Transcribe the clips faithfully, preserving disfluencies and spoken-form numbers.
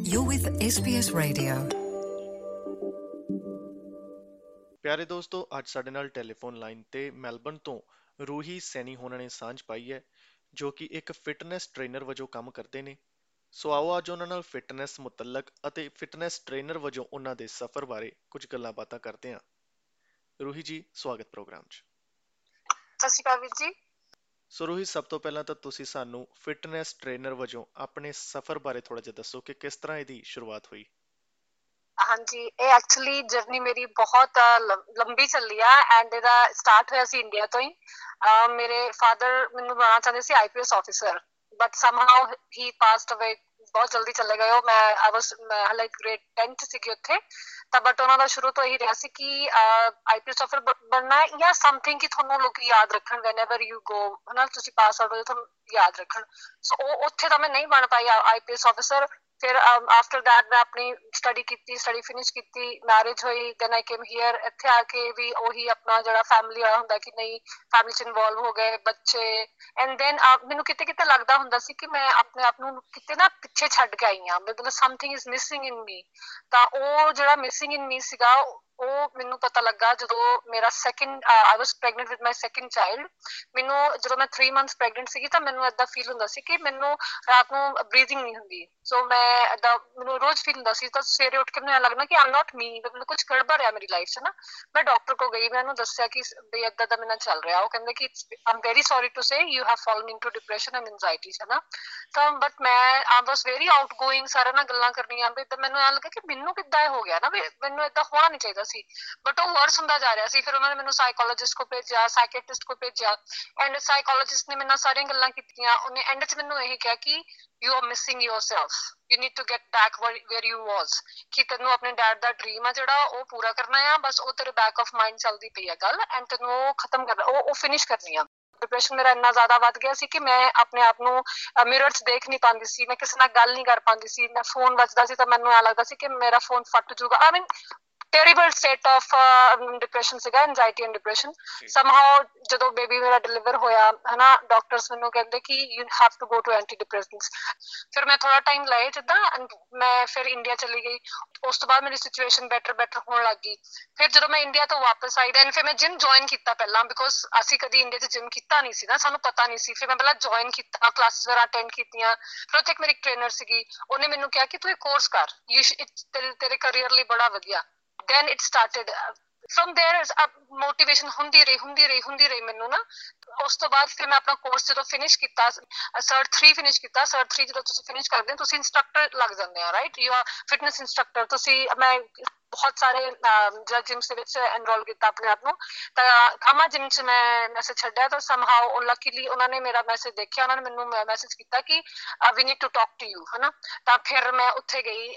You're with S B S Radio. ਪਿਆਰੇ ਦੋਸਤੋ, ਅੱਜ ਸਾਡੇ ਨਾਲ ਟੈਲੀਫੋਨ ਲਾਈਨ ਤੇ ਮੈਲਬਰਨ ਤੋਂ ਰੂਹੀ ਸੈਣੀ ਹੋਣਾ ਨੇ ਸਾਂਝ ਪਾਈ ਹੈ, ਜੋ ਕਿ ਇੱਕ ਫਿਟਨੈਸ ਟ੍ਰੇਨਰ ਵਜੋਂ ਕੰਮ ਕਰਦੇ ਨੇ। ਸੋ ਆਓ ਅੱਜ ਉਹਨਾਂ ਨਾਲ ਫਿਟਨੈਸ ਮੁਤਲਕ ਅਤੇ ਫਿਟਨੈਸ ਟ੍ਰੇਨਰ ਵਜੋਂ ਉਹਨਾਂ ਦੇ ਸਫ਼ਰ ਬਾਰੇ ਕੁਝ ਗੱਲਾਂ ਬਾਤਾਂ ਕਰਦੇ ਹਾਂ। ਰੂਹੀ ਜੀ, ਸਵਾਗਤ ਪ੍ਰੋਗਰਾਮ 'ਚ। ਸਤਿ ਸ਼੍ਰੀ ਅਕਾਲ ਵੀਰ ਜੀ। ਸੋ ਰੂਹੀ, ਸਭ ਤੋਂ ਪਹਿਲਾਂ ਤਾਂ ਤੁਸੀਂ ਸਾਨੂੰ ਫਿਟਨੈਸ ਟ੍ਰੇਨਰ ਵਜੋਂ ਆਪਣੇ ਸਫ਼ਰ ਬਾਰੇ ਥੋੜਾ ਜਿਹਾ ਦੱਸੋ ਕਿ ਕਿਸ ਤਰ੍ਹਾਂ ਇਹਦੀ ਸ਼ੁਰੂਆਤ ਹੋਈ। ਹਾਂਜੀ, ਇਹ ਐਕਚੁਅਲੀ ਜਰਨੀ ਮੇਰੀ ਬਹੁਤ ਲੰ- ਲੰਬੀ ਚੱਲੀ ਆ ਐਂਡ ਇਹਦਾ ਸਟਾਰਟ ਹੋਇਆ ਸੀ ਇੰਡੀਆ ਤੋਂ ਹੀ। ਅਹ ਮੇਰੇ ਫਾਦਰ ਮੈਨੂੰ ਬਣਾਉਣਾ ਚਾਹੁੰਦੇ ਸੀ IPS officer, but somehow he passed away, ਬਹੁਤ ਜਲਦੀ ਚਲੇ ਗਏ ਉਹ। ਮੈਂ ਆਈ ਵਾਸ ਹਲੇ ਗ੍ਰੇਡ ਟੈਂਥ ਸੀਗੀ ਉੱਥੇ ਤਾਂ, ਬਟ ਉਹਨਾਂ ਦਾ ਸ਼ੁਰੂ ਤੋਂ ਇਹੀ ਰਿਹਾ ਸੀ ਕਿ ਆਈਪੀਐਸ ਆਫਿਸਰ ਬਣਨਾ ਹੈ ਜਾਂ ਸਮਥਿੰਗ ਕਿ ਤੁਹਾਨੂੰ ਲੋਕ ਯਾਦ ਰੱਖਣ ਵੈਨੇਵਰ ਯੂ ਗੋ, ਹਨਾ, ਤੁਸੀਂ ਪਾਸ ਆਊਟ ਹੋ ਤੁਹਾਨੂੰ ਯਾਦ ਰੱਖਣ। ਸੋ ਉਹ ਉੱਥੇ ਤਾਂ ਮੈਂ ਨਹੀਂ ਬਣ ਪਾਈ ਆਈਪੀਐਸ ਆਫਿਸਰ। ਫਿਰ ਆਫਟਰ ਦੈਟ ਮੈਂ ਆਪਣੀ ਸਟੱਡੀ ਕੀਤੀ, ਸਟੱਡੀ ਫਿਨਿਸ਼ ਕੀਤੀ, ਮੈਰਿਜ ਹੋਈ, ਦੈਨ ਆਈ ਕੇਮ ਹੀਅਰ। ਇੱਥੇ ਆ ਕੇ ਵੀ ਉਹੀ ਆਪਣਾ ਜਿਹੜਾ ਫੈਮਿਲੀ ਵਾਲਾ ਹੁੰਦਾ ਕਿ ਨਹੀਂ, ਫੈਮਿਲੀ 'ਚ ਇਨਵੋਲਵ ਹੋ ਗਏ ਬੱਚੇ। ਐਂਡ ਦੈਨ ਮੈਨੂੰ ਕਿਤੇ ਕਿਤੇ ਲੱਗਦਾ ਹੁੰਦਾ ਸੀ ਕਿ ਮੈਂ ਆਪਣੇ ਆਪ ਨੂੰ ਕਿਤੇ ਨਾ ਪਿੱਛੇ ਛੱਡ ਕੇ ਆਈ ਹਾਂ, ਮਤਲਬ something is missing in me. ਤਾਂ ਉਹ ਜਿਹੜਾ ਮਿਸਿੰਗ ਇਨ ਮੀ ਸੀਗਾ ਉਹ ਮੈਨੂੰ ਪਤਾ ਲੱਗਾ ਜਦੋਂ ਮੇਰਾ second I was pregnant with my second child. ਮੈਨੂੰ ਜਦੋਂ ਮੈਂ ਥ੍ਰੀ ਮੰਥਸ ਪ੍ਰੈਗਨੈਂਟ ਸੀਗੀ ਤਾਂ ਮੈਨੂੰ ਏਦਾਂ ਫੀਲ ਹੁੰਦਾ ਸੀ ਕਿ ਮੈਨੂੰ ਰਾਤ ਨੂੰ ਬਰੀਥਿੰਗ ਨਹੀਂ ਹੁੰਦੀ। ਸੋ ਮੈਂ ਏਦਾਂ ਮੈਨੂੰ ਰੋਜ਼ ਫੀਲ ਹੁੰਦਾ ਸੀ, ਤਾਂ ਸਵੇਰੇ ਉੱਠ ਕੇ ਮੈਨੂੰ ਐਂ ਲੱਗਣਾ ਕਿ ਆਮ ਨਾਟ ਮੀ, ਮੈਨੂੰ ਕੁਝ ਗੜਬੜ ਆ ਮੇਰੀ ਲਾਈਫ 'ਚ ਨਾ। ਮੈਂ ਡਾਕਟਰ ਕੋਲ ਗਈ, ਮੈਂ ਉਹਨੂੰ ਦੱਸਿਆ ਕਿ ਵੀ ਏਦਾਂ ਦਾ ਮੇਰੇ ਨਾਲ ਚੱਲ ਰਿਹਾ। ਉਹ ਕਹਿੰਦੇ ਕਿ I'm very sorry to say you have fallen into depression and anxiety, ਹੈ ਨਾ। ਤਾਂ ਬਟ ਮੈਂ I was very outgoing, ਸਾਰਿਆਂ ਨਾਲ ਗੱਲਾਂ ਕਰਨੀਆਂ ਵੀ, ਤਾਂ ਮੈਨੂੰ ਐਂ ਲੱਗਾ ਕਿ ਮੈਨੂੰ ਕਿੱਦਾਂ ਇਹ ਹੋ ਗਿਆ ਨਾ ਵੀ ਮੈਨੂੰ ਏਦਾਂ ਹੋਣਾ ਨਹੀਂ ਚਾਹੀਦਾ ਸੀ। ਬਟ ਉਹ ਵਰਸ ਹੁੰਦਾ ਜਾ ਰਿਹਾ ਸੀ। ਫਿਰ ਉਹਨਾਂ ਨੇ ਮੈਨੂੰ ਸਾਈਕੋਲੋਜਿਸਟ ਕੋਲ ਭੇਜਿਆ, ਸਾਈਕੈਟ੍ਰਿਸਟ ਕੋਲ ਭੇਜਿਆ ਐਂਡ ਸਾਈਕੋਲੋਜਿਸਟ ਨੇ ਮੇਰੇ ਨਾਲ ਸਾਰੀਆਂ ਗੱਲਾਂ ਕੀਤੀਆਂ। ਉਹਨੇ ਐਂਡ 'ਚ ਮੈਨੂੰ ਇਹ ਕਿਹਾ ਕਿ you are missing yourself, you need to get back where, where you was, ਕਿ ਤੈਨੂੰ ਆਪਣੇ ਡੈਡ ਦਾ ਡ੍ਰੀਮ ਆ ਜਿਹੜਾ ਉਹ ਪੂਰਾ ਕਰਨਾ ਆ, ਬਸ ਉਹ ਤੇਰੇ ਬੈਕ ਆਫ ਮਾਈਂਡ ਚੱਲਦੀ ਪਈ ਆ ਗੱਲ, ਐਂਡ ਤੈਨੂੰ ਉਹ ਖਤਮ ਕਰਨਾ, ਉਹ ਉਹ ਫਿਨਿਸ਼ ਕਰਨੀ ਆ। ਡਿਪਰੈਸ਼ਨ ਮੇਰਾ ਇੰਨਾ ਜ਼ਿਆਦਾ ਵੱਧ ਗਿਆ ਸੀ ਕਿ ਮੈਂ ਆਪਣੇ ਆਪ ਨੂੰ ਮਿਰਰ 'ਚ ਦੇਖ ਨਹੀਂ ਪਾਉਂਦੀ ਸੀ, ਮੈਂ ਕਿਸੇ ਨਾਲ ਗੱਲ ਨਹੀਂ ਕਰ ਪਾਉਂਦੀ ਸੀ। ਮੈਂ ਫੋਨ ਵੱਜਦਾ ਸੀ ਤਾਂ ਮੈਨੂੰ ਐਂ ਲੱਗਦਾ ਸੀ ਕਿ ਮੇਰਾ ਫੋਨ ਫਟ ਜਾਊਗਾ। I mean terrible state of depression ਸੀਗਾ, ਐਂਜ਼ਾਈਟੀ ਐਂਡ ਡਿਪਰੈਸ਼ਨ। ਸਮਹਾਉ ਜਦੋਂ ਬੇਬੀ ਮੇਰਾ ਡਿਲੀਵਰ ਹੋਇਆ, ਹਨਾ, ਡਾਕਟਰਸ ਮੈਨੂੰ ਕਹਿੰਦੇ ਕਿ you have to go to antidepressants. ਫਿਰ ਮੈਂ ਥੋੜਾ ਟਾਈਮ ਲਏ ਜਿੱਦਾਂ, ਮੈਂ ਫਿਰ ਇੰਡੀਆ ਚਲੀ ਗਈ। ਉਸ ਤੋਂ ਬਾਅਦ ਮੇਰੀ ਸਿਚੁਏਸ਼ਨ ਬੈਟਰ ਬੈਟਰ ਹੋਣ ਲੱਗ ਗਈ। ਫਿਰ ਜਦੋਂ ਮੈਂ ਇੰਡੀਆ ਤੋਂ ਵਾਪਸ ਆਈ ਦੈਨ ਫਿਰ ਮੈਂ ਜਿਮ ਜੁਆਇਨ ਕੀਤਾ ਪਹਿਲਾਂ, ਬਿਕੋਜ਼ ਅਸੀਂ ਕਦੀ ਇੰਡੀਆ 'ਚ ਜਿਮ ਕੀਤਾ ਨਹੀਂ ਸੀ ਨਾ, ਸਾਨੂੰ ਪਤਾ ਨਹੀਂ ਸੀ। ਫਿਰ ਮੈਂ ਪਹਿਲਾਂ ਜੁਆਇਨ ਕੀਤਾ, ਕਲਾਸਿਸ ਵਗੈਰਾ ਅਟੈਂਡ ਕੀਤੀਆਂ। ਫਿਰ ਉੱਥੇ ਇੱਕ ਮੇਰੀ ਟ੍ਰੇਨਰ ਸੀਗੀ, ਉਹਨੇ ਮੈਨੂੰ ਕਿਹਾ ਕਿ ਤੂੰ ਇਹ ਕੋਰਸ ਕਰ, ਯੂ ਤੇਰੇ ਕਰੀਅਰ ਲਈ ਬੜਾ ਵਧੀਆ। then it started from there motivation ਹੁੰਦੀ ਰਹੀ ਹੁੰਦੀ ਰਹੀ ਹੁੰਦੀ ਰਹੀ ਮੈਨੂੰ ਨਾ। ਉਸ ਤੋਂ ਬਾਅਦ ਫਿਰ ਮੈਂ ਆਪਣਾ ਕੋਰਸ ਜਦੋਂ ਫਿਨਿਸ਼ ਕੀਤਾ, ਸਰ ਥ੍ਰੀ ਫਿਨਿਸ਼ ਕੀਤਾ। ਸਰ ਥ੍ਰੀ ਜਦੋਂ ਤੁਸੀਂ ਫਿਨਿਸ਼ ਕਰਦੇ ਹੋ ਤੁਸੀਂ ਇੰਸਟਰਕਟਰ ਲੱਗ ਜਾਂਦੇ ਆ, right, you are fitness instructor. ਤੁਸੀਂ ਮੈਂ ਬਹੁਤ ਸਾਰੇ ਜਿਹੜਾ ਜਿਮਸ ਦੇ ਵਿੱਚ ਐਨਰੋਲ ਕੀਤਾ ਆਪਣੇ ਆਪ ਨੂੰ। ਤਾਂ ਕਾਮਾ ਜਿਮ 'ਚ ਮੈਂ ਮੈਸੇਜ ਛੱਡਿਆ ਤਾਂ ਸਮਹਾਉ ਲੱਕੀਲੀ ਉਹਨਾਂ ਨੇ ਮੇਰਾ ਮੈਸੇਜ ਦੇਖਿਆ, ਉਹਨਾਂ ਨੇ ਮੈਨੂੰ ਮੈਸੇਜ ਕੀਤਾ ਕਿ we need to talk to you, ਹਨਾ। ਤਾਂ ਫਿਰ ਮੈਂ ਉੱਥੇ ਗਈ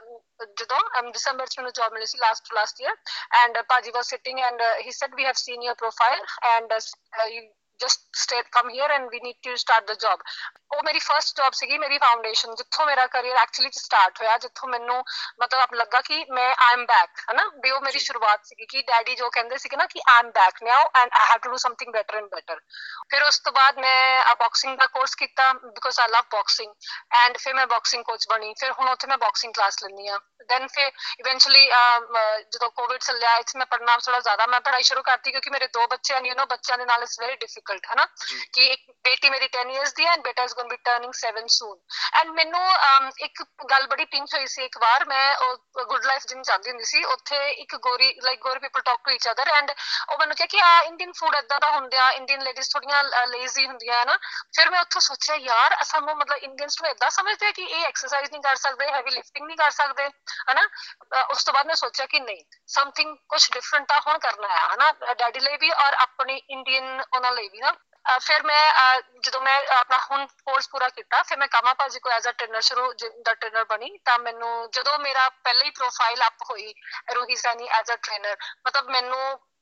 ਜਦੋਂ ਦਸੰਬਰ 'ਚ ਮੈਨੂੰ ਜੌਬ ਮਿਲੀ ਸੀ ਲਾਸਟ ਲਾਸਟ ਈਅਰ। ਐਂਡ ਭਾਜੀ was sitting and he said we have seen your profile and you just stay come here and we need to start the job. ਉਹ ਮੇਰੀ ਫਰਸਟ ਜੌਬ ਸੀਗੀ, ਮੇਰੀ ਫਾਊਂਡੇਸ਼ਨ, ਜਿੱਥੋਂ ਮੇਰਾ career actually start ਹੋਇਆ, ਜਿੱਥੋਂ ਮੈਨੂੰ ਮਤਲਬ ਲੱਗਾ ਕਿ ਮੈਂ ਆਈ ਐਮ ਬੈਕ, ਹਨਾ, ਵੀ ਉਹ ਮੇਰੀ ਸ਼ੁਰੂਆਤ ਸੀਗੀ ਕਿ ਡੈਡੀ ਜੋ ਕਹਿੰਦੇ ਸੀਗੇ ਨਾ ਕਿ I am back now and I have to do something better and better. ਫਿਰ ਉਸ ਤੋਂ ਬਾਅਦ ਮੈਂ ਬਾਕਸਿੰਗ ਦਾ ਕੋਰਸ ਕੀਤਾ because I love boxing and ਫਿਰ ਮੈਂ ਬਾਕਸਿੰਗ ਕੋਚ ਬਣੀ। ਫਿਰ ਹੁਣ ਉੱਥੇ ਮੈਂ ਬਾਕਸਿੰਗ ਕਲਾਸ ਲੈਂਦੀ ਹਾਂ। ਦੈਨ ਫਿਰ ਇਵੈਂਚੁਅਲੀ ਜਦੋਂ ਕੋਵਿਡ ਚੱਲਿਆ ਇੱਥੇ ਮੈਂ ਪੜ੍ਹਨਾ ਥੋੜਾ ਜ਼ਿਆਦਾ ਮੈਂ ਪੜ੍ਹਾਈ ਸ਼ੁਰੂ ਕਰਤੀ, ਕਿਉਂਕਿ ਮੇਰੇ ਦੋ ਬੱਚੇ ਹਨ, ਯੂ ਨੋ, ਬੱਚਿਆਂ ਦੇ ਨਾਲ ਇਟਸ ਵੈਰੀ ਡਿਫੀਕਲਟ, ਹਨਾ, ਕਿ ਇੱਕ ਬੇਟੀ ਮੇਰੀ ਟੈਨ ਈਅਰਸ ਦੀ ਹੈ ਐਂਡ ਬੇਟਾ is going to be turning seven soon. And ਮੈਨੂੰ ਇੱਕ ਗੱਲ ਬੜੀ ਪਿੰਚ ਹੋਈ ਸੀ। ਇੱਕ ਵਾਰ ਮੈਂ ਗੁੱਡ ਲਾਈਫ ਜਿਮ ਜਾਂਦੀ ਹੁੰਦੀ ਸੀ, ਉੱਥੇ ਇੱਕ ਗੋਰੀ ਲਾਈਕ ਗੋਰੀ people talk to each other and ਉਹ ਮੈਨੂੰ ਕਿਹਾ ਕਿ ਆ ਇੰਡੀਅਨ ਫੂਡ ਏਦਾਂ ਦਾ ਹੁੰਦਾ, ਇੰਡੀਅਨ ਲੇਡੀਜ਼ ਥੋੜੀਆਂ ਲੇਜ਼ੀ ਹੁੰਦੀਆਂ, ਹਨਾ। ਫਿਰ ਮੈਂ ਉੱਥੋਂ ਸੋਚਿਆ ਯਾਰ ਸਾਨੂੰ ਮਤਲਬ ਇੰਡੀਅਨਸ ਨੂੰ ਏਦਾਂ ਸਮਝਦੇ ਕਿ ਇਹ ਐਕਸਰਸਾਈਜ਼ ਨਹੀਂ ਕਰ ਸਕਦੇ, ਹੈਵੀ ਲਿਫਟਿੰਗ ਨਹੀਂ ਕਰ ਸਕਦੇ, ਹਨਾ। ਉਸ ਤੋਂ ਬਾਅਦ ਮੈਂ ਸੋਚਿਆ ਕਿ ਨਹੀਂ, ਸਮਥਿੰਗ ਕੁਛ ਡਿਫਰੈਂਟ ਤਾਂ ਹੁਣ ਕਰਨਾ ਹੈ, ਹਨਾ, ਡੈਡੀ ਲਈ ਵੀ ਔਰ ਆਪਣੀ ਇੰਡੀਅਨ ਉਹਨਾਂ ਲਈ ਵੀ ਨਾ। ਫਿਰ ਮੈਂ ਜਦੋਂ ਮੈਂ ਆਪਣਾ ਹੁਣ ਕੋਰਸ ਪੂਰਾ ਕੀਤਾ ਫਿਰ ਮੈਂ ਕਾਮਾ ਭਾਜੀ ਕੋਲ ਐਜ਼ ਅ ਟ੍ਰੇਨਰ ਸ਼ੁਰੂ ਜਿਮ ਦਾ ਟ੍ਰੇਨਰ ਬਣੀ। ਤਾਂ ਮੈਨੂੰ ਜਦੋਂ ਮੇਰਾ ਪਹਿਲਾਂ ਹੀ ਪ੍ਰੋਫਾਈਲ ਅਪ ਹੋਈ Roohi Saini as a trainer, ਮਤਲਬ ਮੈਨੂੰ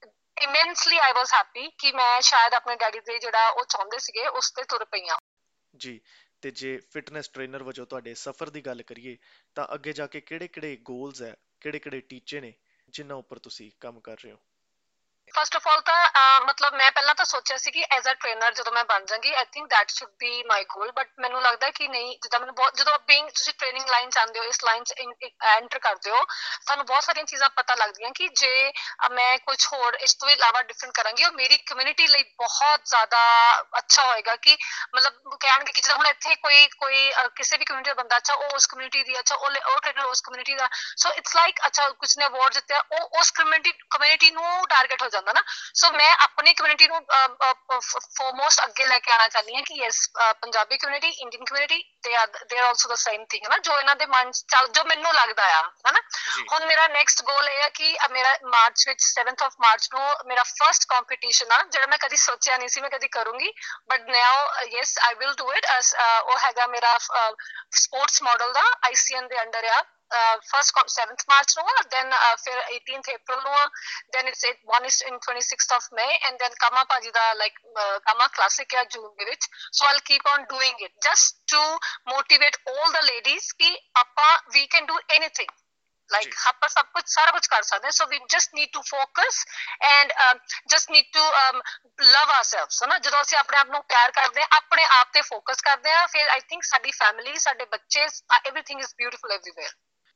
ਇਮੈਂਸਲੀ ਆਈ ਵਾਸ ਹੈਪੀ ਕਿ ਮੈਂ ਸ਼ਾਇਦ ਆਪਣੇ ਡੈਡੀ ਦੇ ਜਿਹੜਾ ਉਹ ਚਾਹੁੰਦੇ ਸੀਗੇ ਉਸ ਤੇ ਤੁਰ ਪਈ ਹਾਂ ਜੀ। ਤੇ ਜੇ ਫਿਟਨੈਸ ਟ੍ਰੇਨਰ ਵਜੋਂ ਤੁਹਾਡੇ ਸਫ਼ਰ ਦੀ ਗੱਲ ਕਰੀਏ ਤਾਂ ਅੱਗੇ ਜਾ ਕੇ ਕਿਹੜੇ ਕਿਹੜੇ ਗੋਲਸ ਹੈ, ਕਿਹੜੇ ਕਿਹੜੇ ਟੀਚੇ ਨੇ ਜਿਨ੍ਹਾਂ ਉੱਪਰ ਤੁਸੀਂ ਕੰਮ ਕਰ ਰਹੇ ਹੋ? ਫਸਟ ਆਫ ਆਲ ਤਾਂ ਅਹ, ਮਤਲਬ ਮੈਂ ਪਹਿਲਾਂ ਤਾਂ ਸੋਚਿਆ ਸੀ ਕਿ ਐਜ਼ ਅ ਟ੍ਰੇਨਰ ਜਦੋਂ ਮੈਂ ਬਣ ਜਾਵਾਂਗੀ I think that should be my goal, but ਮੈਨੂੰ ਲੱਗਦਾ ਕਿ ਨਹੀਂ, ਜਿੱਦਾਂ ਮੈਨੂੰ ਬਹੁਤ, ਜਦੋਂ ਬੀਇੰਗ ਤੁਸੀਂ ਟ੍ਰੇਨਿੰਗ ਲਾਈਨ ਚ ਆਉਂਦੇ ਹੋ, ਇਸ ਲਾਈਨ ਚ ਐਂਟਰ ਕਰਦੇ ਹੋ, ਤੁਹਾਨੂੰ ਬਹੁਤ ਸਾਰੀਆਂ ਚੀਜ਼ਾਂ ਪਤਾ ਲੱਗਦੀਆਂ ਕਿ ਜੇ ਅਹ, ਮੈਂ ਕੁਝ ਹੋਰ ਇਸ ਤੋਂ ਇਲਾਵਾ ਡਿਫਰੈਂਟ ਕਰਾਂਗੀ ਉਹ ਮੇਰੀ ਕਮਿਊਨਿਟੀ ਲਈ ਬਹੁਤ ਜ਼ਿਆਦਾ ਅੱਛਾ ਹੋਏਗਾ। ਕਿ ਮਤਲਬ ਕਹਿਣਗੇ ਕਿ ਜਿੱਦਾਂ ਹੁਣ ਇੱਥੇ ਕੋਈ ਕੋਈ ਅਹ, ਕਿਸੇ ਵੀ ਕਮਿਊਨਿਟੀ ਦਾ ਬੰਦਾ ਅੱਛਾ, ਉਹ ਉਸ ਕਮਿਊਨਿਟੀ ਦੀ, ਅੱਛਾ ਉਹ ਉਹ ਟ੍ਰੇਨਰ ਉਸ ਕਮਿਊਨਿਟੀ ਦਾ, ਸੋ ਇਟਸ ਲਾਈਕ ਅੱਛਾ ਕਿਸੇ ਨੇ ਅਵਾਰਡ ਜਿੱਤਿਆ, ਉਹ ਉਸ ਕਮਿਊਨਿਟੀ ਕਮਿਊਨਿਟੀ ਨੂੰ ਟਾਰਗੇਟ ਹੋ ਜਾਂਦਾ ਨਾ। ਸੋ ਮੈਂ ਆਪਣੀ ਕਮਿਊਨਿਟੀ ਨੂੰ ਫੋਰਮੋਸਟ ਅੱਗੇ ਲੈ ਕੇ ਆਉਣਾ ਚਾਹੁੰਦੀ ਹਾਂ ਕਿ yes, Punjabi community, Indian community, they are they are also the same thing ਹੈ ਨਾ, ਜੋ ਇਹਨਾਂ ਦੇ ਮਨ ਚ, ਜੋ ਮੈਨੂੰ ਲੱਗਦਾ ਆ ਹਨਾ। ਜੀ ਹੁਣ ਮੇਰਾ ਨੈਕਸਟ ਗੋਲ ਇਹ ਆ ਕਿ ਅਹ, ਮੇਰਾ ਮਾਰਚ ਵਿੱਚ ਸੈਵਨਥ ਆਫ ਮਾਰਚ ਨੂੰ ਮੇਰਾ ਫਰਸਟ ਕੰਪੀਟੀਸ਼ਨ ਆ, ਜਿਹੜਾ ਮੈਂ ਕਦੀ ਸੋਚਿਆ ਨਹੀਂ ਸੀ ਮੈਂ ਕਦੀ ਕਰੂੰਗੀ, but now yes I will do it. ਉਹ ਹੈਗਾ ਮੇਰਾ ਸਪੋਰਟਸ ਮਾਡਲ ਦਾ, ਆਈਸੀਐਨ ਦੇ ਅੰਡਰ ਆ। ਫਰਸਟ ਸੈਵਨਥ ਮਾਰਚ ਨੂੰ ਆ, ਦੈਨ ਫਿਰ eighteenth April ਨੂੰ ਆ, then it's it one is in twenty-sixth of May, and then Kama Paji da like uh, Kama Classic ya June ਦੇ ਵਿੱਚ। So I'll keep on doing it just to motivate all the ladies ਕਿ ਆਪਾਂ we can do anything, like ਜੀ ਆਪਾਂ ਸਭ ਕੁਝ ਸਾਰਾ ਕੁਝ ਕਰ ਸਕਦੇ ਹਾਂ। So we just need to focus and um, just need to um, love ourselves ਹੈ ਨਾ। ਜਦੋਂ ਅਸੀਂ ਆਪਣੇ ਆਪ ਨੂੰ ਪਿਆਰ ਕਰਦੇ ਹਾਂ, ਆਪਣੇ ਆਪ ਤੇ ਫੋਕਸ ਕਰਦੇ ਹਾਂ, ਫਿਰ I think ਸਾਡੀ ਫੈਮਿਲੀ, ਸਾਡੇ ਬੱਚੇ, everything is beautiful everywhere।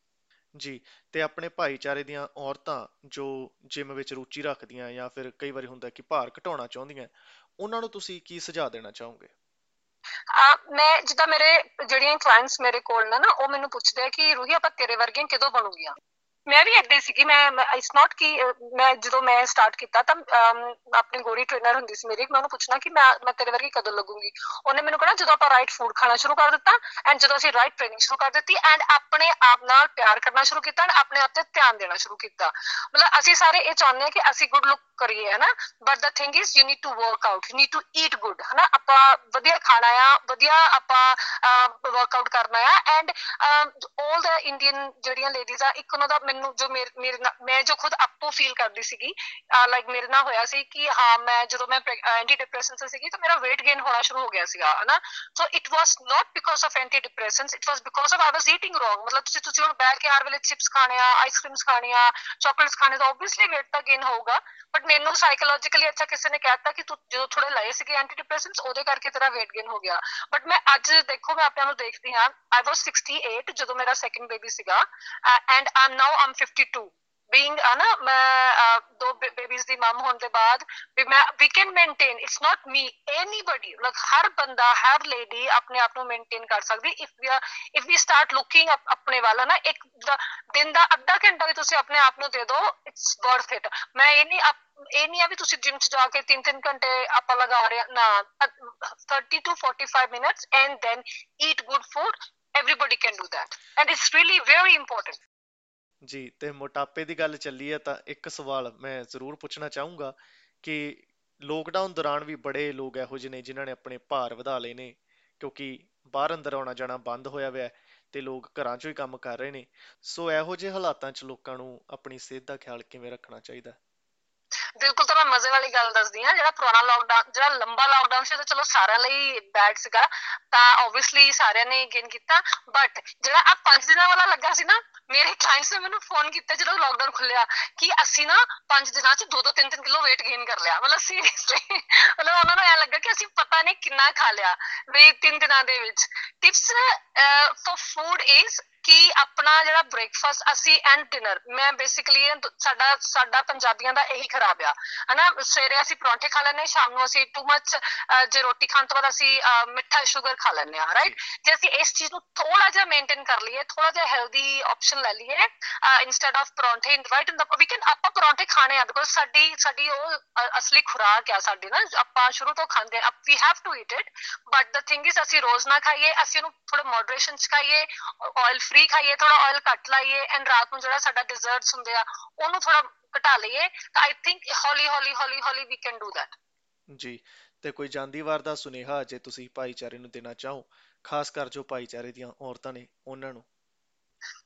ਜੀ ਤੇ ਆਪਣੇ ਭਾਈਚਾਰੇ ਦੀਆਂ ਔਰਤਾਂ ਜੋ ਜਿਮ ਵਿੱਚ ਰੁਚੀ ਰੱਖਦੀਆਂ ਜਾਂ ਫਿਰ ਕਈ ਵਾਰੀ ਹੁੰਦਾ ਕਿ ਭਾਰ ਘਟਾਉਣਾ ਚਾਹੁੰਦੀਆਂ, ਉਹਨਾਂ ਨੂੰ ਤੁਸੀਂ ਕੀ ਸੁਝਾਅ ਦੇਣਾ ਚਾਹੋਗੇ? ਆ ਮੈਂ ਜਿੱਦਾਂ ਮੇਰੇ ਜਿਹੜੀਆਂ ਕਲਾਇੰਟਸ ਮੇਰੇ ਕੋਲ ਨੇ ਨਾ, ਉਹ ਮੈਨੂੰ ਪੁੱਛਦੇ ਆ ਕਿ ਰੂਹੀ ਆਪਾਂ ਤੇਰੇ ਵਰਗੀਆਂ ਕਦੋਂ ਬਣੂਗੀਆਂ। ਮੈਂ ਵੀ ਏਦਾਂ ਹੀ ਸੀਗੀ। ਮੈਂ ਇਟਸ ਨਾਟ ਕਿ ਅਹ, ਮੈਂ ਜਦੋਂ ਮੈਂ ਸਟਾਰਟ ਕੀਤਾ ਤਾਂ ਅਮ, ਆਪਣੀ ਗੋਰੀ ਟ੍ਰੇਨਰ ਹੁੰਦੀ ਸੀ ਮੇਰੀ, ਮੈਂ ਉਹਨੂੰ ਪੁੱਛਣਾ ਕਿ ਮੈਂ ਮੈਂ ਤੇਰੇ ਵਰਗੀ ਕਦੋਂ ਲੱਗੂਗੀ। ਉਹਨੇ ਮੈਨੂੰ ਕਹਿਣਾ ਜਦੋਂ ਆਪਾਂ ਰਾਈਟ ਫੂਡ ਖਾਣਾ ਸ਼ੁਰੂ ਕਰ ਦਿੱਤਾ, ਐਂਡ ਜਦੋਂ ਅਸੀਂ ਰਾਈਟ ਟ੍ਰੇਨਿੰਗ ਸ਼ੁਰੂ ਕਰ ਦਿੱਤੀ, ਐਂਡ ਆਪਣੇ ਆਪ ਨਾਲ ਪਿਆਰ ਕਰਨਾ ਸ਼ੁਰੂ ਕੀਤਾ, ਐਂਡ ਆਪਣੇ ਆਪ ਤੇ ਧਿਆਨ ਦੇਣਾ ਸ਼ੁਰੂ ਕੀਤਾ। ਮਤਲਬ ਅਸੀਂ ਸਾਰੇ ਇਹ ਚਾਹੁੰਦੇ ਹਾਂ ਕਿ ਅਸੀਂ ਗੁੱਡ ਲੁੱਕ ਕਰੀਏ ਹੈ ਨਾ, but the thing is you need to work out, you need to eat good ਹੈ ਨਾ। ਆਪਾਂ ਵਧੀਆ ਖਾਣਾ ਆ, ਵਧੀਆ ਆਪਾਂ ਵਰਕਆਊਟ ਕਰਨਾ ਆ, ਐਂਡ ਆਲ ਦ ਇੰਡੀਅਨ ਜਿਹੜੀਆਂ ਲੇਡੀਜ਼ ਆ, ਇੱਕ ਉਹਨਾਂ ਦਾ ਮੈਨੂੰ ਜੋ ਮੇਰੇ ਮੇਰੇ ਨਾਲ, ਮੈਂ ਜੋ ਖੁਦ ਆਪੋ ਫੀਲ ਕਰਦੀ ਸੀਗੀ, ਲਾਈਕ ਮੇਰੇ ਨਾਲ ਹੋਇਆ ਸੀ ਕਿ ਹਾਂ ਮੈਂ ਜਦੋਂ ਮੈਂ ਐਂਟੀ ਡਿਪਰੈਸ਼ਨ ਸੀਗੀ ਤਾਂ ਮੇਰਾ weight gain ਹੋਣਾ ਸ਼ੁਰੂ ਹੋ ਗਿਆ ਸੀਗਾ ਹੈ ਨਾ। So it was not because of anti depression, it was because of I was eating wrong. ਮਤਲਬ ਤੁਸੀਂ ਤੁਸੀਂ ਹੁਣ ਬੈਠ ਕੇ ਹਰ ਵੇਲੇ ਚਿਪਸ ਖਾਣੇ ਆ, ਆਈਸਕ੍ਰੀਮਸ ਖਾਣੀਆਂ, ਚਾਕਲੇਟਸ ਖਾਣੇ, ਤਾਂ ਓਬਵੀਅਸਲੀ weight ਤਾਂ gain ਹੋਊਗਾ। ਬਟ ਮੈਨੂੰ ਸਾਈਕੋਲੋਜੀਕਲੀ ਅੱਛਾ ਕਿਸੇ ਨੇ ਕਹਿਤਾ ਕਿ ਤੂੰ ਜਦੋਂ ਥੋੜੇ ਲਏ ਸੀਗੇ ਐਂਟੀ ਡਿਪਰੈਸ਼ਨ, ਉਹਦੇ ਕਰਕੇ ਤੇਰਾ weight gain ਹੋ ਗਿਆ। ਬਟ ਮੈਂ ਅੱਜ ਦੇਖੋ, ਮੈਂ ਆਪਣੇ ਨੂੰ ਦੇਖਦੀ ਹਾਂ, ਆਈ ਵਾਸ sixty-eight ਜਦੋਂ ਮੇਰਾ ਸੈਕੰਡ ਬੇਬੀ ਸੀਗਾ, and I'm now I'm fifty-two being ਹੈ ਨਾ। ਮੈਂ ਅਹ, ਦੋ ਬੇਬੀਜ਼ ਦੀ ਮਮ ਹੋਣ ਦੇ ਬਾਅਦ ਵੀ ਮੈਂ ਵੀ can maintain, it's not me, anybody, ਮਤਲਬ ਹਰ ਬੰਦਾ, ਹਰ ਲੇਡੀ ਆਪਣੇ ਆਪ ਨੂੰ ਮੇਨਟੇਨ ਕਰ ਸਕਦੀ if we if we start looking ਆਪਣੇ ਵੱਲ ਹੈ ਨਾ। ਇੱਕ ਦਿਨ ਦਾ ਅੱਧਾ ਘੰਟਾ ਵੀ ਤੁਸੀਂ ਆਪਣੇ ਆਪ ਨੂੰ ਦੇ ਦਿਓ, ਇਟਸ ਵਰਥ ਇਟ। ਮੈਂ ਇਹ ਨਹੀਂ ਇਹ ਨਹੀਂ ਆ ਵੀ ਤੁਸੀਂ ਜਿਮ ਚ ਜਾ ਕੇ ਤਿੰਨ ਤਿੰਨ ਘੰਟੇ ਆਪਾਂ ਲਗਾ ਰਹੇ ਨਾ, thirty to forty-five minutes and then eat good food, everybody can do that and it's really very important। ਜੀ ਤੇ ਮੋਟਾਪੇ ਦੀ ਗੱਲ ਚੱਲੀ ਹੈ ਤਾਂ ਇੱਕ ਸਵਾਲ ਮੈਂ ਜ਼ਰੂਰ ਪੁੱਛਣਾ ਚਾਹੂੰਗਾ ਕਿ ਲੋਕਡਾਊਨ ਦੌਰਾਨ ਵੀ ਬੜੇ ਲੋਕ ਇਹੋ ਜਿਹੇ ਨੇ ਜਿਨ੍ਹਾਂ ਨੇ ਆਪਣੇ ਭਾਰ ਵਧਾ ਲਏ ਨੇ, ਕਿਉਂਕਿ ਬਾਹਰ ਅੰਦਰ ਆਉਣਾ ਜਾਣਾ ਬੰਦ ਹੋਇਆ ਹੋਇਆ ਹੈ ਤੇ ਲੋਕ ਘਰਾਂ 'ਚੋਂ ਹੀ ਕੰਮ ਕਰ ਰਹੇ ਨੇ। ਸੋ ਇਹੋ ਜਿਹੇ ਹਾਲਾਤਾਂ 'ਚ ਲੋਕਾਂ ਨੂੰ ਆਪਣੀ ਸਿਹਤ ਦਾ ਖਿਆਲ ਕਿਵੇਂ ਰੱਖਣਾ ਚਾਹੀਦਾ? ਬਿਲਕੁਲ, ਤਾਂ ਮੈਂ ਮਜ਼ੇ ਵਾਲੀ ਗੱਲ ਦੱਸਦੀ ਹਾਂ। ਜਿਹੜਾ ਪੁਰਾਣਾ ਲੋਕਡਾਊਨ, ਜਿਹੜਾ ਲੰਬਾ ਲੋਕਡਾਊਨ ਸੀ, ਉਹ ਤਾਂ ਚਲੋ ਸਾਰਿਆਂ ਲਈ ਬੈਡ ਸੀਗਾ, ਤਾਂ ਓਬਵੀਅਸਲੀ ਸਾਰਿਆਂ ਨੇ ਗੇਨ ਕੀਤਾ। ਬਟ ਜਿਹੜਾ ਆ ਪੰਜ ਦਿਨਾਂ ਵਾਲਾ ਲੱਗਾ ਸੀ ਨਾ, ਮੇਰੇ ਕਲਾਇੰਟਸ ਨੇ ਮੈਨੂੰ ਫੋਨ ਕੀਤਾ ਜਦੋਂ ਲੋਕਡਾਊਨ ਖੁੱਲਿਆ ਕਿ ਅਸੀਂ ਨਾ ਪੰਜ ਦਿਨਾਂ ਚ ਦੋ ਦੋ ਤਿੰਨ ਤਿੰਨ ਕਿਲੋ weight gain ਕਰ ਲਿਆ। ਮਤਲਬ ਸੀਰੀਅਸਲੀ, ਮਤਲਬ ਉਹਨਾਂ ਨੂੰ ਐ ਲੱਗਾ ਕਿ ਅਸੀਂ ਪਤਾ ਨਹੀਂ ਕਿੰਨਾ ਖਾ ਲਿਆ ਵੀ ਤਿੰਨ ਦਿਨਾਂ ਦੇ ਵਿੱਚ। ਟਿਪਸ ਫॉर ਫੂਡ ਇਜ਼ ਕਿ ਆਪਣਾ ਜਿਹੜਾ ਬ੍ਰੇਕਫਾਸਟ ਅਸੀਂ ਐਂਡ ਡਿਨਰ, ਮੈਂ ਬੇਸਿਕਲੀ ਸਾਡਾ ਸਾਡਾ ਪੰਜਾਬੀਆਂ ਦਾ ਇਹੀ ਖਰਾਬ ਆ ਹਨਾ। ਸਵੇਰੇ ਅਸੀਂ ਪਰੌਂਠੇ ਖਾ ਲੈਂਦੇ, ਸ਼ਾਮ ਨੂੰ ਅਸੀਂ ਟੂ ਮਚ, ਜੇ ਰੋਟੀ ਖਾਣ ਤੋਂ ਬਾਅਦ ਅਸੀਂ ਮਿੱਠਾ ਸ਼ੂਗਰ ਖਾ ਲੈਂਦੇ ਹਾਂ, ਰਾਈਟ। ਜੇ ਅਸੀਂ ਇਸ ਚੀਜ਼ ਨੂੰ ਥੋੜਾ ਜਿਹਾ ਮੇਨਟੇਨ ਕਰ ਲਈਏ, ਥੋੜਾ ਜਿਹਾ ਹੈਲਦੀ ਆਪਸ਼ਨ ਲੈ ਲਈਏ ਇੰਸਟੈਡ ਆਫ ਪਰੌਂਠੇ, ਰਾਈਟ, ਵੀ ਕੈਨ ਆਪਾਂ ਪਰੌਂਠੇ ਖਾਣੇ ਆ ਬਿਕੋਜ਼ ਸਾਡੀ ਸਾਡੀ ਉਹ ਅ, ਅਸਲੀ ਖੁਰਾਕ ਆ ਸਾਡੀ ਨਾ, ਆਪਾਂ ਸ਼ੁਰੂ ਤੋਂ ਖਾਂਦੇ ਆ, we have to eat it. But the thing is ਅਸੀਂ ਰੋਜ਼ ਨਾ ਖਾਈਏ, ਅਸੀਂ ਉਹਨੂੰ ਥੋੜਾ ਮੋਡਰੇਸ਼ਨ ਚ ਖਾਈਏ, ਆਇਲ ਫ੍ਰੀ ਖਾਈਏ, ਥੋੜਾ ਆਇਲ ਘੱਟ ਲਾਈਏ, ਐਂਡ ਰਾਤ ਨੂੰ ਜਿਹੜਾ ਸਾਡਾ ਡਿਜ਼ਰਟਸ ਹੁੰਦੇ ਆ ਉਹਨੂੰ ਥੋੜਾ ਘਟਾ ਲਈਏ, ਤਾਂ ਆਈ ਥਿੰਕ ਹੌਲੀ ਹੌਲੀ ਹੌਲੀ ਹੌਲੀ ਵੀ ਕੈਨ ਡੂ ਦੈਟ। ਜੀ ਤੇ ਕੋਈ ਜਾਂਦੀ ਵਾਰ ਦਾ ਸੁਨੇਹਾ ਜੇ ਤੁਸੀਂ ਭਾਈਚਾਰੇ ਨੂੰ ਦੇਣਾ ਚਾਹੋ, ਖਾਸ ਕਰ ਜੋ ਭਾਈਚਾਰੇ ਦੀਆਂ ਔਰਤਾਂ ਨੇ ਉਹਨਾਂ ਨੂੰ?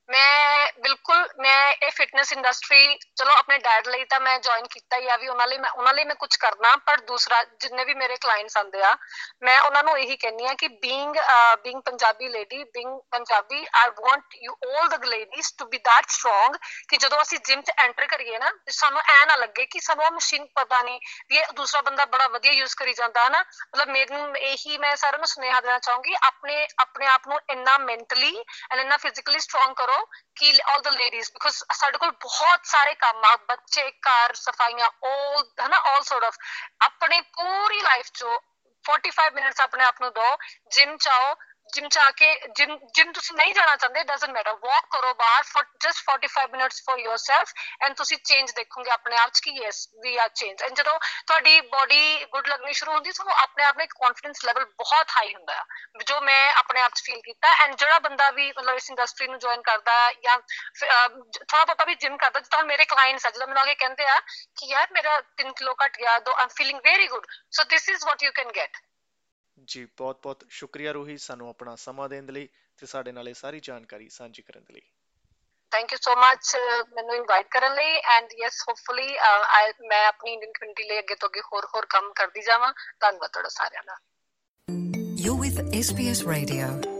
ਮੈਂ ਬਿਲਕੁਲ ਮੈਂ ਇਹ ਫਿਟਨੈਸ ਇੰਡਸਟਰੀ ਚਲੋ ਆਪਣੇ ਡੈਡ ਲਈ ਤਾਂ ਮੈਂ ਜੁਆਇਨ ਕੀਤਾ ਹੀ ਆ ਵੀ ਉਹਨਾਂ ਲਈ ਮੈਂ ਉਹਨਾਂ ਲਈ ਮੈਂ ਕੁਝ ਕਰਨਾ ਪਰ ਦੂਸਰਾ ਜਿੰਨੇ ਵੀ ਮੇਰੇ ਕਲਾਇੰਟਸ ਆਉਂਦੇ ਆ ਮੈਂ ਉਹਨਾਂ ਨੂੰ ਇਹੀ ਕਹਿੰਨੀ ਆ ਕਿ being being Punjabi lady being Punjabi I want you 올 the ladies to be that strong ਕਿ ਜਦੋਂ ਅਸੀਂ ਜਿਮ 'ਚ ਐਂਟਰ ਕਰੀਏ ਨਾ ਸਾਨੂੰ ਐ ਨਾ ਲੱਗੇ ਕਿ ਸਾਨੂੰ ਆ ਮਸ਼ੀਨ ਪਤਾ ਨਹੀਂ ਵੀ ਇਹ ਦੂਸਰਾ ਬੰਦਾ ਬੜਾ ਵਧੀਆ ਯੂਜ਼ ਕਰੀ ਜਾਂਦਾ ਹਨਾ ਮਤਲਬ ਮੈਨੂੰ ਇਹੀ ਮੈਂ ਸਾਰਿਆਂ ਨੂੰ ਸੁਨੇਹਾ ਦੇਣਾ ਚਾਹੂੰਗੀ ਆਪਣੇ ਆਪਣੇ ਆਪ ਨੂੰ ਇੰਨਾ ਮੈਂਟਲੀ ਐਂਡ ਇੰਨਾ ਫਿਜ਼ੀਕਲੀ ਸਟਰੋਂਗ ਕਰੋ ਕਿ all the ladies because ਸਾਡੇ ਕੋਲ ਬਹੁਤ ਸਾਰੇ ਕੰਮ ਆ ਬੱਚੇ ਘਰ ਸਫਾਈਆਂ all ਹਨਾ all sort of ਆਪਣੀ ਪੂਰੀ ਲਾਈਫ ਚੋਂ forty-five ਮਿੰਟਸ ਆਪਣੇ ਆਪ ਨੂੰ ਦਿਓ ਜਿਮ ਚਾਓ ਜਿਮ ਚ ਆ ਕੇ ਜਿਮ ਜਿਮ ਤੁਸੀਂ ਨਹੀਂ ਜਾਣਾ ਚਾਹੁੰਦੇ doesn't matter walk ਕਰੋ ਬਾਹਰ for just forty-five minutes for yourself and ਤੁਸੀਂ ਚੇਂਜ ਦੇਖੋਗੇ ਆਪਣੇ ਆਪ ਚ ਕਿ yes we are changed and ਜਦੋਂ ਤੁਹਾਡੀ ਬੋਡੀ ਗੁੱਡ ਲੱਗਣੀ ਸ਼ੁਰੂ ਹੁੰਦੀ ਤੁਹਾਨੂੰ ਆਪਣੇ ਆਪ ਨੂੰ ਇੱਕ ਕੌਨਫੀਡੈਂਸ ਲੈਵਲ ਬਹੁਤ ਹਾਈ ਹੁੰਦਾ ਆ ਜੋ ਮੈਂ ਆਪਣੇ ਆਪ ਚ ਫੀਲ ਕੀਤਾ ਐਂਡ ਜਿਹੜਾ ਬੰਦਾ ਵੀ ਮਤਲਬ ਇਸ ਇੰਡਸਟਰੀ ਨੂੰ ਜੁਆਇਨ ਕਰਦਾ ਜਾਂ ਥੋੜਾ ਬਹੁਤਾ ਵੀ ਜਿਮ ਕਰਦਾ ਜਿੱਦਾਂ ਮੇਰੇ ਕਲਾਇੰਟਸ ਆ ਜਦੋਂ ਮੈਨੂੰ ਆ ਕੇ ਕਹਿੰਦੇ ਆ ਕਿ ਯਾਰ ਮੇਰਾ ਤਿੰਨ ਕਿਲੋ ਘਟ ਗਿਆ ਦੋ I'm feeling very good so this is what you can get ਜੀ ਬਹੁਤ ਬਹੁਤ ਸ਼ੁਕਰੀਆ ਰੂਹੀ ਸਾਨੂੰ ਆਪਣਾ ਸਮਾਂ ਦੇਣ ਦੇ ਲਈ ਤੇ ਸਾਡੇ ਨਾਲ ਇਹ ਸਾਰੀ ਜਾਣਕਾਰੀ ਸਾਂਝੀ ਕਰਨ ਦੇ ਲਈ ਥੈਂਕ ਯੂ ਸੋ ਮਚ ਮੈਨੂੰ ਇਨਵਾਈਟ ਕਰਨ ਲਈ ਐਂਡ ਯੈਸ ਹੋਪਫੁਲੀ ਮੈਂ ਆਪਣੀ ਇੰਡੀਅਨ ਕਮਿਊਨਿਟੀ ਲਈ ਅੱਗੇ ਤੋਂ ਅੱਗੇ ਹੋਰ ਹੋਰ ਕੰਮ ਕਰਦੀ ਜਾਵਾਂ ਧੰਨਵਾਦ ਤੁਹਾਡਾ ਸਾਰਿਆਂ ਦਾ You're with S B S Radio.